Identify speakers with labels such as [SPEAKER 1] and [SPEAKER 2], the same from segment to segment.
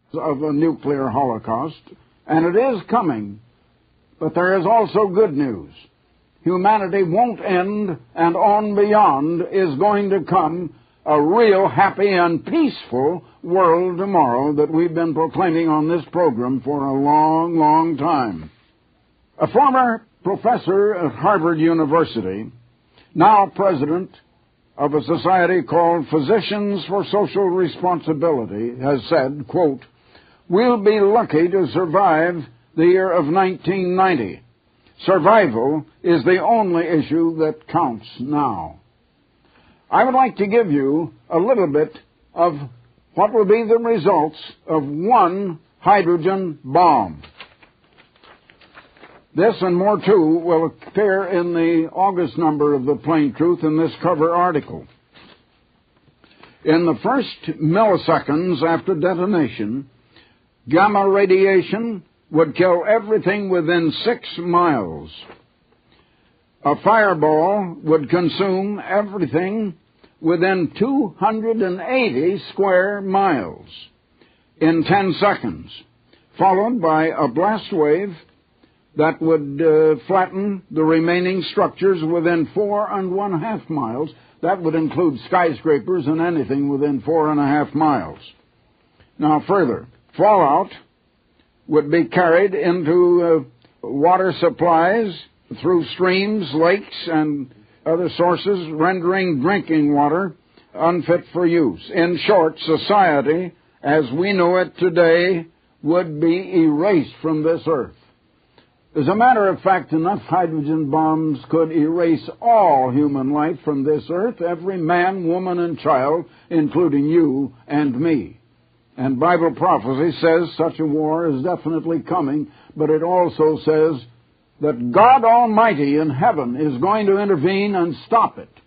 [SPEAKER 1] of a nuclear holocaust, and it is coming, but there is also good news. Humanity won't end, and on beyond is going to come a real happy and peaceful world tomorrow that we've been proclaiming on this program for a long, long time. A former professor at Harvard University, now president of a society called Physicians for Social Responsibility, has said, quote, "We'll be lucky to survive the year of 1990. Survival is the only issue that counts now." I would like to give you a little bit of what will be the results of one hydrogen bomb. This and more, too, will appear in the August number of the Plain Truth in this cover article. In the first milliseconds after detonation, gamma radiation would kill everything within 6 miles. A fireball would consume everything within 280 square miles in 10 seconds, followed by a blast wave that would flatten the remaining structures within 4.5 miles. That would include skyscrapers and anything within 4.5 miles. Now further, fallout would be carried into water supplies through streams, lakes, and other sources, rendering drinking water unfit for use. In short, society, as we know it today, would be erased from this earth. As a matter of fact, enough hydrogen bombs could erase all human life from this earth, every man, woman, and child, including you and me. And Bible prophecy says such a war is definitely coming, but it also says that God Almighty in heaven is going to intervene and stop it.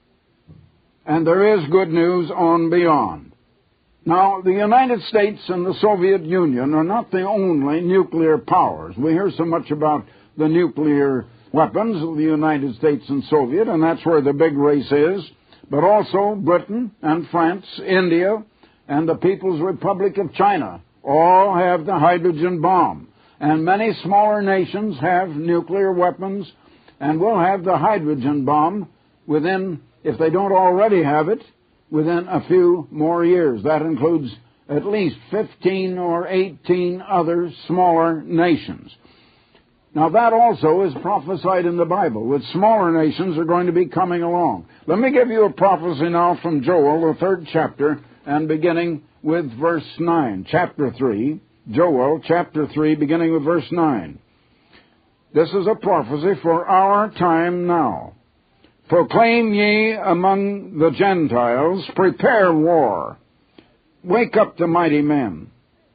[SPEAKER 1] And there is good news on beyond. Now, the United States and the Soviet Union are not the only nuclear powers. We hear so much about the nuclear weapons of the United States and Soviet, and that's where the big race is, but also Britain and France, India, and the People's Republic of China all have the hydrogen bomb. And many smaller nations have nuclear weapons and will have the hydrogen bomb within, if they don't already have it, within a few more years. That includes at least 15 or 18 other smaller nations. Now that also is prophesied in the Bible, that smaller nations are going to be coming along. Let me give you a prophecy now from Joel, the 3rd chapter, and beginning with verse 9. Chapter 3, Joel, chapter 3, beginning with verse 9. This is a prophecy for our time now. "Proclaim ye among the Gentiles, prepare war. Wake up the mighty men.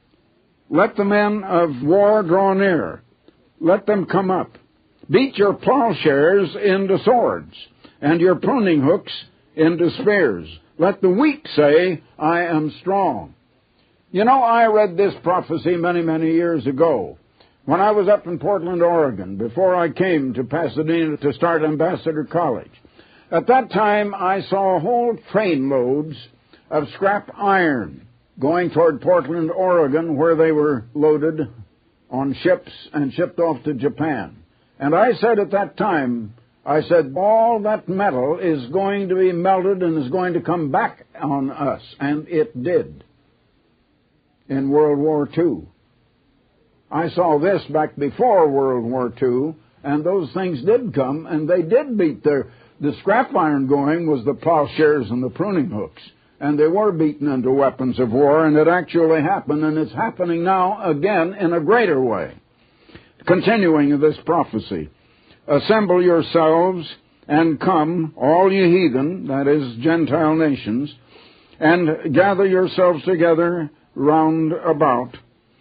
[SPEAKER 1] Let the men of war draw near. Let them come up. Beat your plowshares into swords, and your pruning hooks into spears. Let the weak say, I am strong." You know, I read this prophecy many, many years ago when I was up in Portland, Oregon, before I came to Pasadena to start Ambassador College. At that time, I saw whole trainloads of scrap iron going toward Portland, Oregon, where they were loaded on ships and shipped off to Japan. And I said at that time, I said, all that metal is going to be melted and is going to come back on us. And it did in World War II. I saw this back before World War II, and those things did come, and they did beat the scrap iron going was the plowshares and the pruning hooks. And they were beaten into weapons of war, and it actually happened, and it's happening now again in a greater way. Continuing this prophecy, "Assemble yourselves and come, all ye heathen," that is, Gentile nations, "and gather yourselves together round about.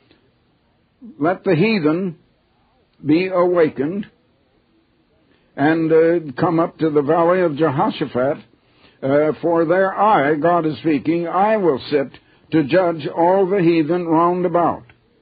[SPEAKER 1] Let the heathen be awakened, and come up to the valley of Jehoshaphat, for there I, God is speaking, I will sit to judge all the heathen round about."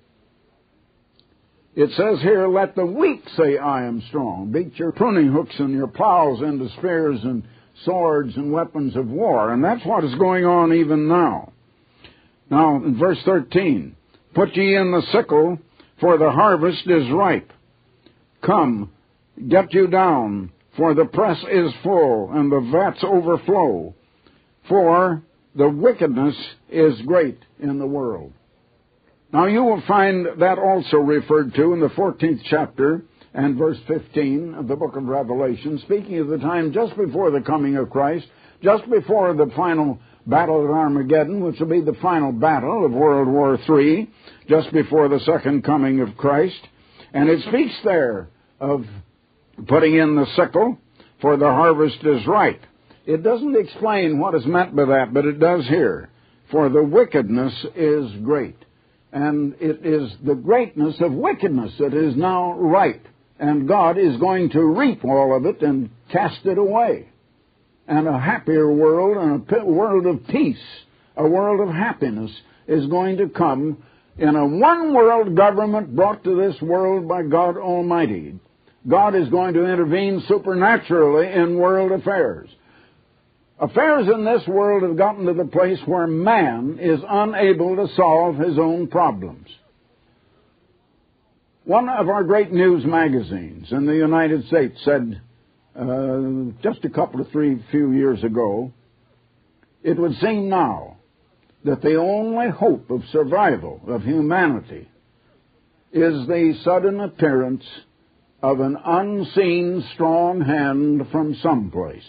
[SPEAKER 1] It says here, "Let the weak say, I am strong." Beat your pruning hooks and your plows into spears and swords and weapons of war. And that's what is going on even now. Now, in verse 13, Put ye in the sickle, for the harvest is ripe. Come, get you down, for the press is full, and the vats overflow. For the wickedness is great in the world. Now you will find that also referred to in the 14th chapter and verse 15 of the book of Revelation, speaking of the time just before the coming of Christ, just before the final battle at Armageddon, which will be the final battle of World War III, just before the second coming of Christ. And it speaks there of putting in the sickle, for the harvest is ripe. It doesn't explain what is meant by that, but it does here. For the wickedness is great. And it is the greatness of wickedness that is now ripe. And God is going to reap all of it and cast it away. And a happier world and a world of peace, a world of happiness is going to come in a one-world government brought to this world by God Almighty. God is going to intervene supernaturally in world affairs. Affairs in this world have gotten to the place where man is unable to solve his own problems. One of our great news magazines in the United States said just a few years ago, it would seem now that the only hope of survival of humanity is the sudden appearance of an unseen strong hand from someplace.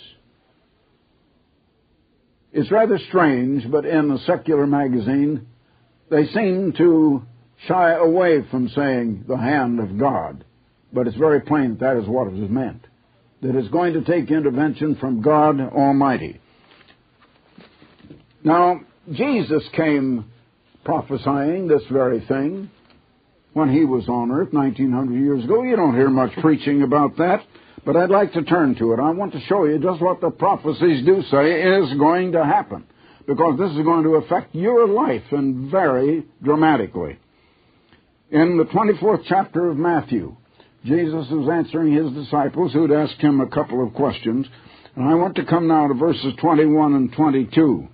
[SPEAKER 1] It's rather strange, but in a secular magazine, they seem to shy away from saying the hand of God. But it's very plain that is what it is meant. That it's going to take intervention from God Almighty. Now, Jesus came prophesying this very thing when he was on earth 1900 years ago. You don't hear much preaching about that, but I'd like to turn to it. I want to show you just what the prophecies do say is going to happen, because this is going to affect your life and very dramatically. In the 24th chapter of Matthew, Jesus was answering his disciples who'd asked him a couple of questions, and I want to come now to verses 21 and 22.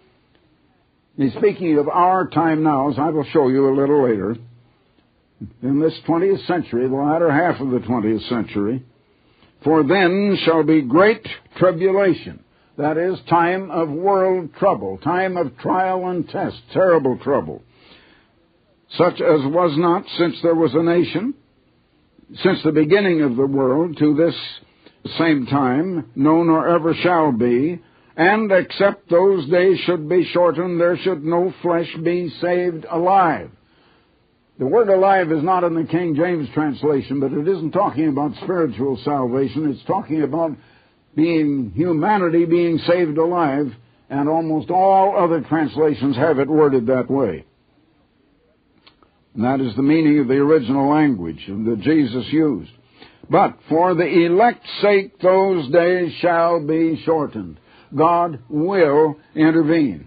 [SPEAKER 1] He's speaking of our time now, as I will show you a little later. In this 20th century, the latter half of the 20th century, for then shall be great tribulation. That is, time of world trouble, time of trial and test, terrible trouble. Such as was not since there was a nation, since the beginning of the world to this same time, no nor ever shall be, and except those days should be shortened, there should no flesh be saved alive. The word alive is not in the King James translation, but it isn't talking about spiritual salvation. It's talking about humanity being saved alive, and almost all other translations have it worded that way. And that is the meaning of the original language that Jesus used. But for the elect's sake those days shall be shortened. God will intervene.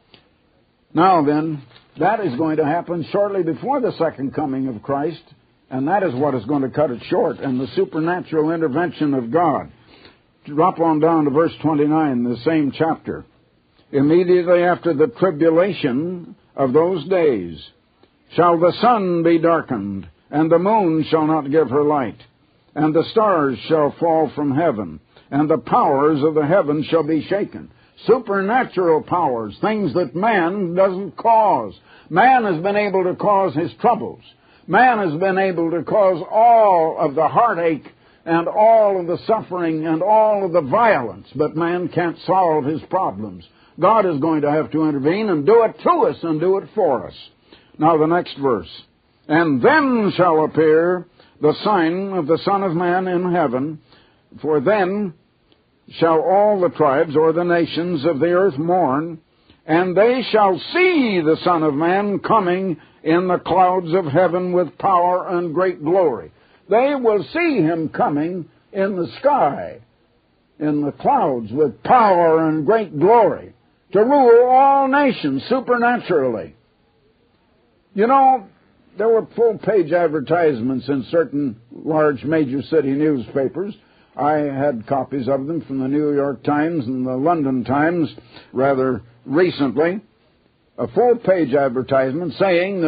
[SPEAKER 1] Now then, that is going to happen shortly before the second coming of Christ, and that is what is going to cut it short, and the supernatural intervention of God. Drop on down to verse 29, the same chapter. Immediately after the tribulation of those days shall the sun be darkened, and the moon shall not give her light, and the stars shall fall from heaven, and the powers of the heavens shall be shaken. Supernatural powers, things that man doesn't cause. Man has been able to cause his troubles. Man has been able to cause all of the heartache and all of the suffering and all of the violence, but man can't solve his problems. God is going to have to intervene and do it to us and do it for us. Now the next verse. And then shall appear the sign of the Son of Man in heaven, for then shall all the tribes or the nations of the earth mourn, and they shall see the Son of Man coming in the clouds of heaven with power and great glory. They will see him coming in the sky, in the clouds with power and great glory, to rule all nations supernaturally. You know, there were full-page advertisements in certain large major city newspapers. I had copies of them from the New York Times and the London Times rather recently. A full-page advertisement saying that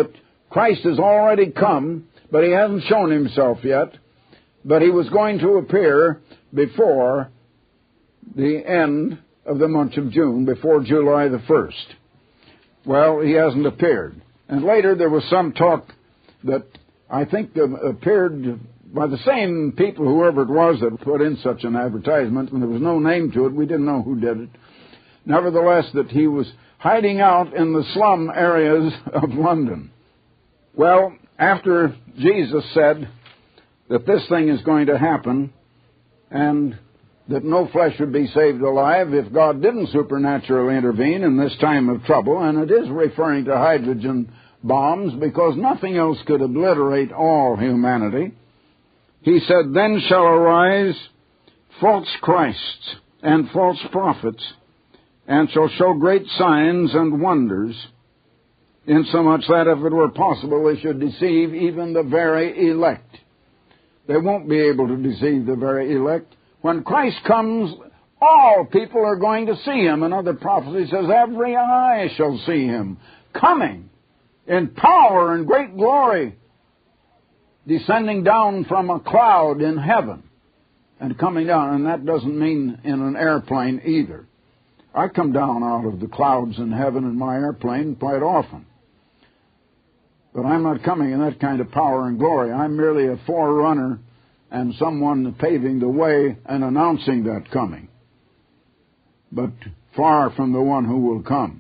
[SPEAKER 1] Christ has already come, but he hasn't shown himself yet. But he was going to appear before the end of the month of June, before July the 1st. Well, he hasn't appeared. And later there was some talk that I think appeared by the same people, whoever it was that put in such an advertisement, and there was no name to it. We didn't know who did it. Nevertheless, that he was hiding out in the slum areas of London. Well, after Jesus said that this thing is going to happen and that no flesh would be saved alive if God didn't supernaturally intervene in this time of trouble, and it is referring to hydrogen bombs because nothing else could obliterate all humanity, he said, "Then shall arise false Christs and false prophets, and shall show great signs and wonders, insomuch that if it were possible they should deceive even the very elect." They won't be able to deceive the very elect. When Christ comes, all people are going to see him. Another prophecy says, every eye shall see him coming in power and great glory, descending down from a cloud in heaven and coming down. And that doesn't mean in an airplane either. I come down out of the clouds in heaven in my airplane quite often. But I'm not coming in that kind of power and glory. I'm merely a forerunner and someone paving the way and announcing that coming, but far from the one who will come.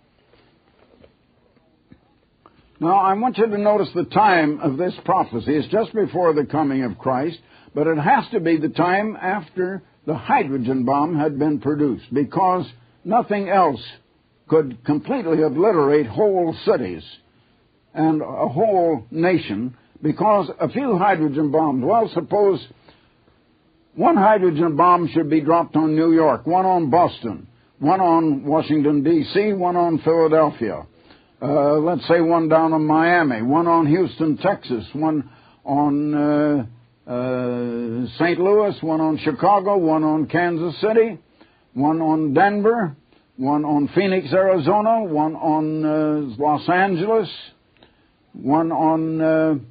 [SPEAKER 1] Now, I want you to notice the time of this prophecy. It's just before the coming of Christ, but it has to be the time after the hydrogen bomb had been produced, because nothing else could completely obliterate whole cities and a whole nation, because a few hydrogen bombs, well, suppose one hydrogen bomb should be dropped on New York, one on Boston, one on Washington, D.C., one on Philadelphia, let's say one down in Miami, one on Houston, Texas, one on St. Louis, one on Chicago, one on Kansas City, one on Denver, one on Phoenix, Arizona, one on Los Angeles, one on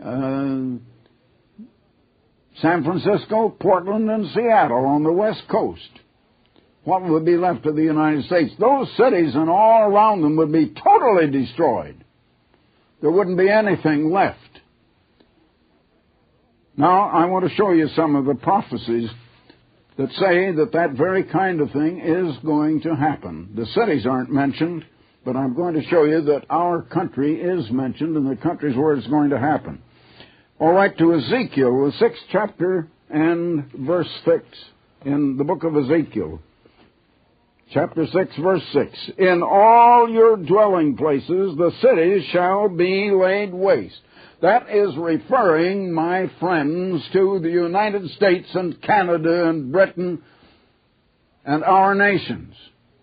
[SPEAKER 1] San Francisco, Portland, and Seattle on the West Coast. What would be left of the United States? Those cities and all around them would be totally destroyed. There wouldn't be anything left. Now, I want to show you some of the prophecies that say that that very kind of thing is going to happen. The cities aren't mentioned, but I'm going to show you that our country is mentioned and the countries where it's going to happen. All right, to Ezekiel, the 6th chapter and verse 6 in the book of Ezekiel. Chapter 6, verse 6. In all your dwelling places the cities shall be laid waste. That is referring, my friends, to the United States and Canada and Britain and our nations,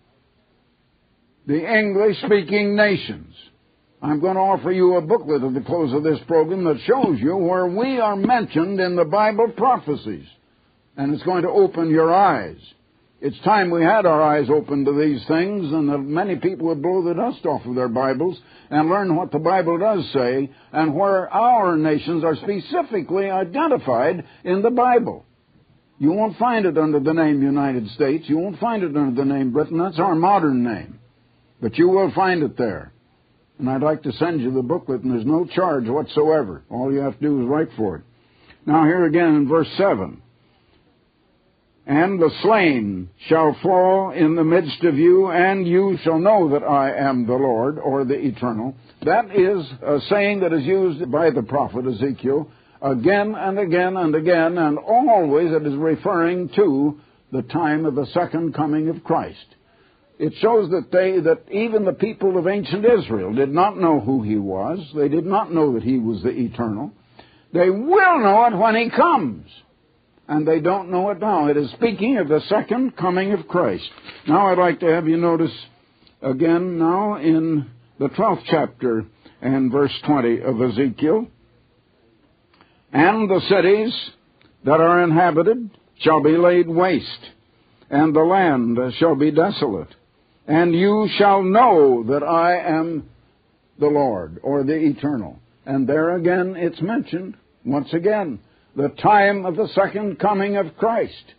[SPEAKER 1] the English-speaking nations. I'm going to offer you a booklet at the close of this program that shows you where we are mentioned in the Bible prophecies, and it's going to open your eyes. It's time we had our eyes open to these things, and that many people would blow the dust off of their Bibles and learn what the Bible does say and where our nations are specifically identified in the Bible. You won't find it under the name United States. You won't find it under the name Britain. That's our modern name. But you will find it there. And I'd like to send you the booklet, and there's no charge whatsoever. All you have to do is write for it. Now here again in verse 7. And the slain shall fall in the midst of you, and you shall know that I am the Lord, or the Eternal. That is a saying that is used by the prophet Ezekiel again and again and again, and always it is referring to the time of the second coming of Christ. It shows that even the people of ancient Israel did not know who he was. They did not know that he was the Eternal. They will know it when he comes. And they don't know it now. It is speaking of the second coming of Christ. Now I'd like to have you notice again now in the 12th chapter and verse 20 of Ezekiel. And the cities that are inhabited shall be laid waste, and the land shall be desolate. And you shall know that I am the Lord, or the eternal. And there again it's mentioned, once again, the time of the second coming of Christ.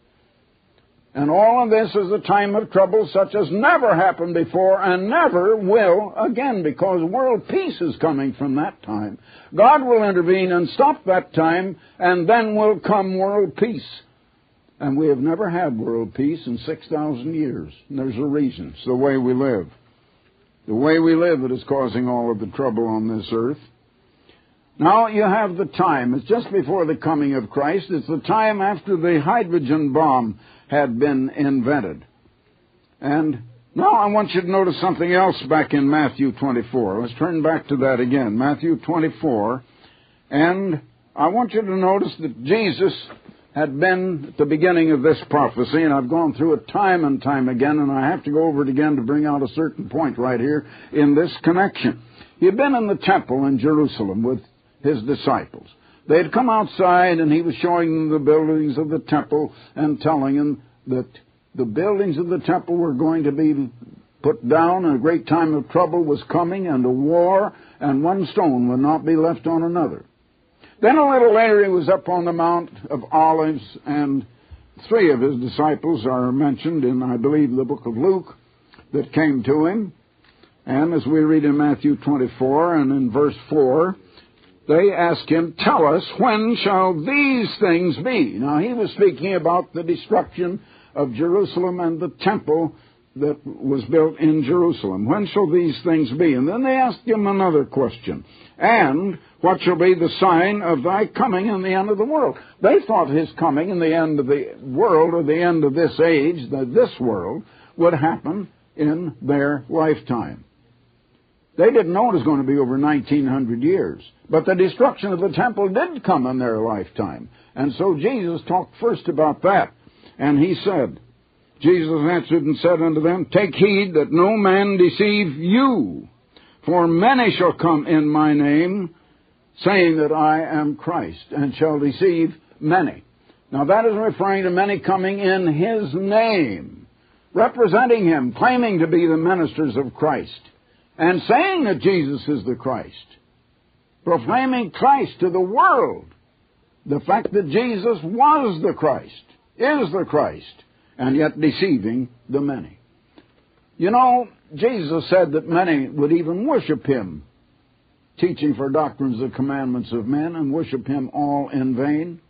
[SPEAKER 1] And all of this is a time of trouble such as never happened before and never will again, because world peace is coming from that time. God will intervene and stop that time, and then will come world peace. And we have never had world peace in 6,000 years. And there's a reason. It's the way we live. The way we live that is causing all of the trouble on this earth. Now you have the time. It's just before the coming of Christ. It's the time after the hydrogen bomb had been invented. And now I want you to notice something else back in Matthew 24. Let's turn back to that again. Matthew 24. And I want you to notice that Jesus had been at the beginning of this prophecy, and I've gone through it time and time again, and I have to go over it again to bring out a certain point right here in this connection. He had been in the temple in Jerusalem with his disciples. They had come outside, and he was showing them the buildings of the temple and telling them that the buildings of the temple were going to be put down, and a great time of trouble was coming, and a war, and one stone would not be left on another. Then a little later he was up on the Mount of Olives, and 3 of his disciples are mentioned in, I believe, the book of Luke, that came to him. And as we read in Matthew 24 and in verse 4, they asked him, "Tell us, when shall these things be?" Now he was speaking about the destruction of Jerusalem and the temple that was built in Jerusalem. When shall these things be? And then they asked him another question. "And what shall be the sign of thy coming and the end of the world?" They thought his coming and the end of the world, or the end of this age, this world, would happen in their lifetime. They didn't know it was going to be over 1,900 years. But the destruction of the temple did come in their lifetime. And so Jesus talked first about that. And he said, Jesus answered and said unto them, "Take heed that no man deceive you. For many shall come in my name, saying that I am Christ, and shall deceive many." Now that is referring to many coming in his name, representing him, claiming to be the ministers of Christ, and saying that Jesus is the Christ, proclaiming Christ to the world. The fact that Jesus was the Christ, is the Christ, and yet deceiving the many. You know, Jesus said that many would even worship him, teaching for doctrines the commandments of men, and worship him all in vain.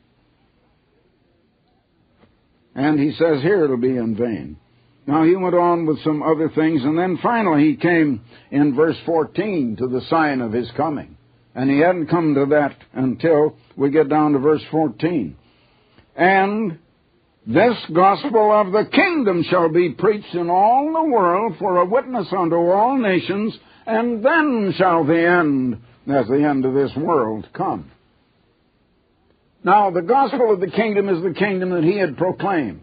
[SPEAKER 1] And he says here it'll be in vain. Now he went on with some other things, and then finally he came in verse 14 to the sign of his coming. And he hadn't come to that until we get down to verse 14. "And this gospel of the kingdom shall be preached in all the world for a witness unto all nations, and then shall the end, as the end of this world, come." Now, the gospel of the kingdom is the kingdom that he had proclaimed.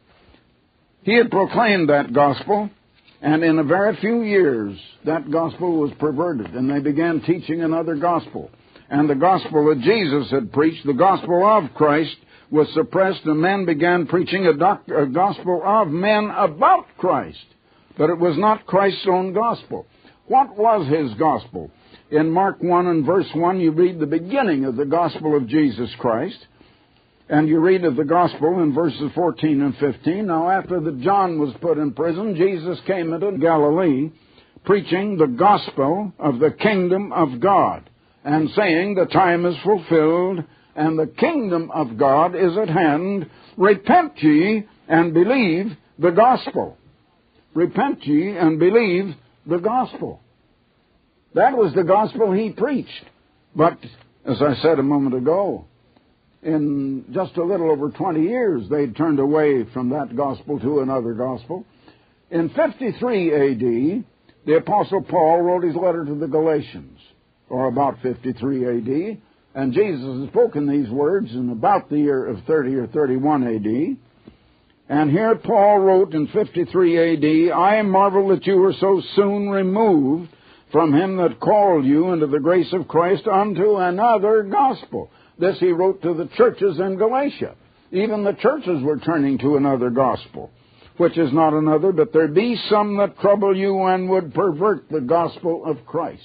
[SPEAKER 1] He had proclaimed that gospel, and in a very few years, that gospel was perverted, and they began teaching another gospel. And the gospel that Jesus had preached, the gospel of Christ, was suppressed, and men began preaching a gospel of men about Christ. But it was not Christ's own gospel. What was his gospel? In Mark 1 and verse 1, you read the beginning of the gospel of Jesus Christ. And you read of the gospel in verses 14 and 15. Now, after that John was put in prison, Jesus came into Galilee, preaching the gospel of the kingdom of God, and saying, "The time is fulfilled, and the kingdom of God is at hand. Repent ye and believe the gospel." Repent ye and believe the gospel. That was the gospel he preached. But, as I said a moment ago, in just a little over 20 years, they'd turned away from that gospel to another gospel. In 53 A.D., the Apostle Paul wrote his letter to the Galatians, or about 53 A.D., and Jesus had spoken these words in about the year of 30 or 31 A.D., and here Paul wrote in 53 A.D., "I marvel that you were so soon removed from him that called you into the grace of Christ unto another gospel." This he wrote to the churches in Galatia. Even the churches were turning to another gospel, which is not another, but there be some that trouble you and would pervert the gospel of Christ.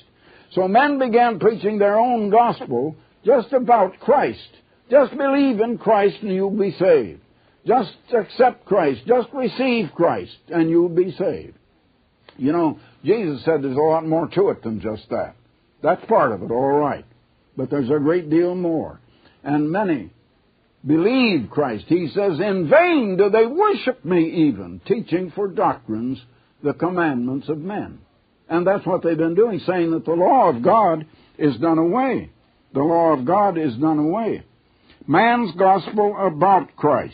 [SPEAKER 1] So men began preaching their own gospel just about Christ. Just believe in Christ and you'll be saved. Just accept Christ. Just receive Christ and you'll be saved. You know, Jesus said there's a lot more to it than just that. That's part of it, all right. But there's a great deal more. And many believe Christ. He says, in vain do they worship me even, teaching for doctrines the commandments of men. And that's what they've been doing, saying that the law of God is done away. The law of God is done away. Man's gospel about Christ.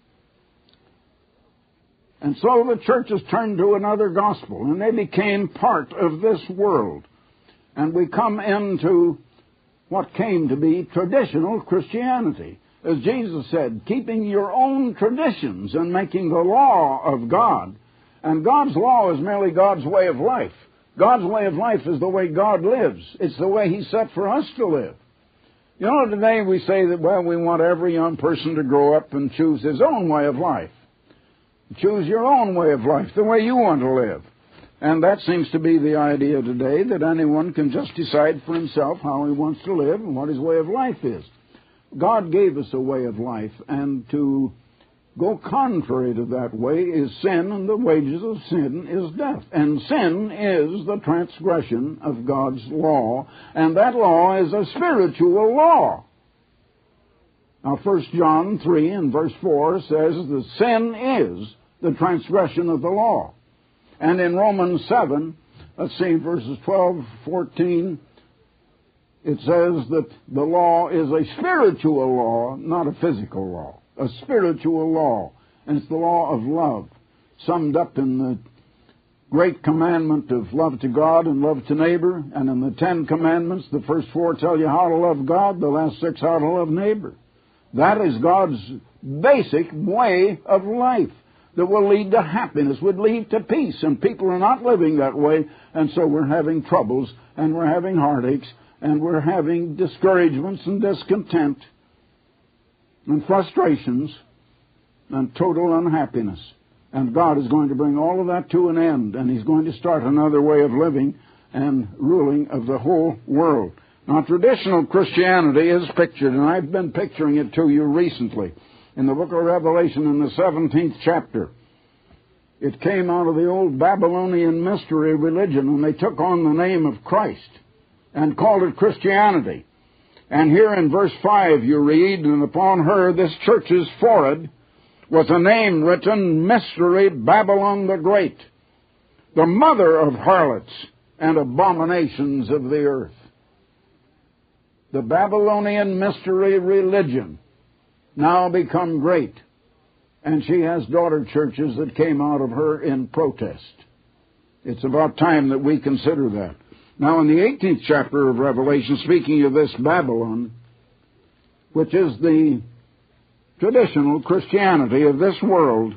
[SPEAKER 1] And so the churches turned to another gospel, and they became part of this world. And we come into what came to be traditional Christianity. As Jesus said, keeping your own traditions and making the law of God. And God's law is merely God's way of life. God's way of life is the way God lives. It's the way He set for us to live. You know, today we say that, well, we want every young person to grow up and choose his own way of life. Choose your own way of life, the way you want to live. And that seems to be the idea today, that anyone can just decide for himself how he wants to live and what his way of life is. God gave us a way of life, and to go contrary to that way is sin, and the wages of sin is death. And sin is the transgression of God's law, and that law is a spiritual law. Now, 1 John 3 and verse 4 says that sin is the transgression of the law. And in Romans 7, let's see, verses 12, 14, it says that the law is a spiritual law, not a physical law. A spiritual law. And it's the law of love, summed up in the great commandment of love to God and love to neighbor. And in the 10 commandments, the first 4 tell you how to love God, the last 6 how to love neighbor. That is God's basic way of life that will lead to happiness, would lead to peace. And people are not living that way, and so we're having troubles, and we're having heartaches, and we're having discouragements and discontent and frustrations and total unhappiness. And God is going to bring all of that to an end, and He's going to start another way of living and ruling of the whole world. Now, traditional Christianity is pictured, and I've been picturing it to you recently, in the book of Revelation in the 17th chapter. It came out of the old Babylonian mystery religion, and they took on the name of Christ and called it Christianity. And here in verse 5 you read, and upon her, this church's forehead, was a name written, Mystery Babylon the Great, the mother of harlots and abominations of the earth. The Babylonian mystery religion now become great, and she has daughter churches that came out of her in protest. It's about time that we consider that. Now, in the 18th chapter of Revelation, speaking of this Babylon, which is the traditional Christianity of this world,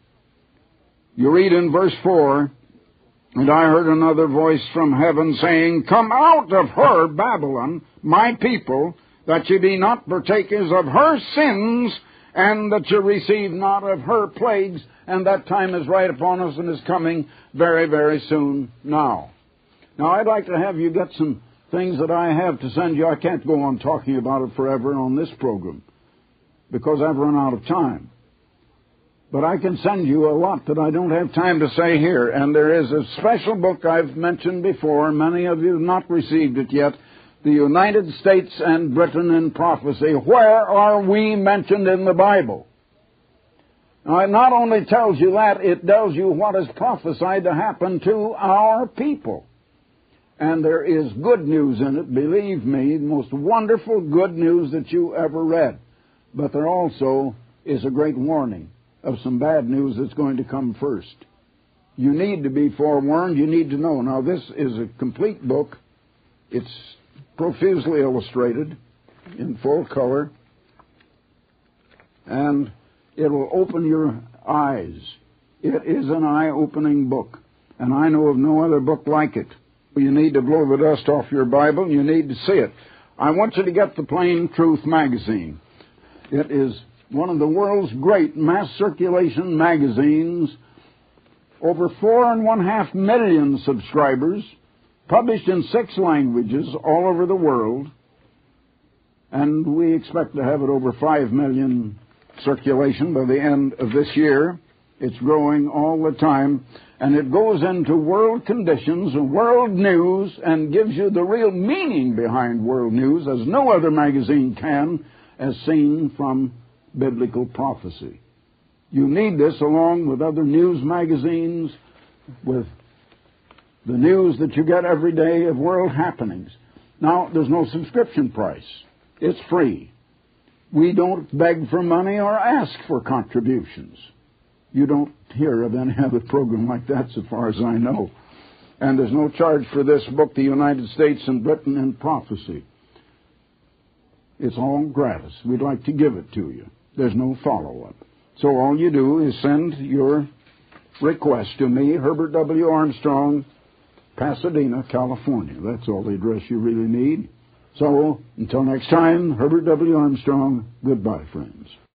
[SPEAKER 1] you read in verse 4, and I heard another voice from heaven saying, Come out of her, Babylon, my people, that ye be not partakers of her sins, and that ye receive not of her plagues. And that time is right upon us and is coming very, very soon now. Now, I'd like to have you get some things that I have to send you. I can't go on talking about it forever on this program, because I've run out of time. But I can send you a lot that I don't have time to say here. And there is a special book I've mentioned before. Many of you have not received it yet. The United States and Britain in Prophecy. Where are we mentioned in the Bible? Now, it not only tells you that, it tells you what is prophesied to happen to our people. And there is good news in it, believe me, the most wonderful good news that you ever read. But there also is a great warning of some bad news that's going to come first. You need to be forewarned. You need to know. Now, this is a complete book. It's profusely illustrated in full color, and it will open your eyes. It is an eye-opening book, and I know of no other book like it. You need to blow the dust off your Bible, and you need to see it. I want you to get the Plain Truth magazine. It is one of the world's great mass circulation magazines, over 4.5 million subscribers, published in 6 languages all over the world, and we expect to have it over 5 million circulation by the end of this year. It's growing all the time, and it goes into world conditions and world news and gives you the real meaning behind world news, as no other magazine can, as seen from biblical prophecy. You need this along with other news magazines, with the news that you get every day of world happenings. Now, there's no subscription price. It's free. We don't beg for money or ask for contributions. You don't hear of any other program like that, so far as I know. And there's no charge for this book, The United States and Britain in Prophecy. It's all gratis. We'd like to give it to you. There's no follow-up. So all you do is send your request to me, Herbert W. Armstrong, Pasadena, California. That's all the address you really need. So, until next time, Herbert W. Armstrong, goodbye, friends.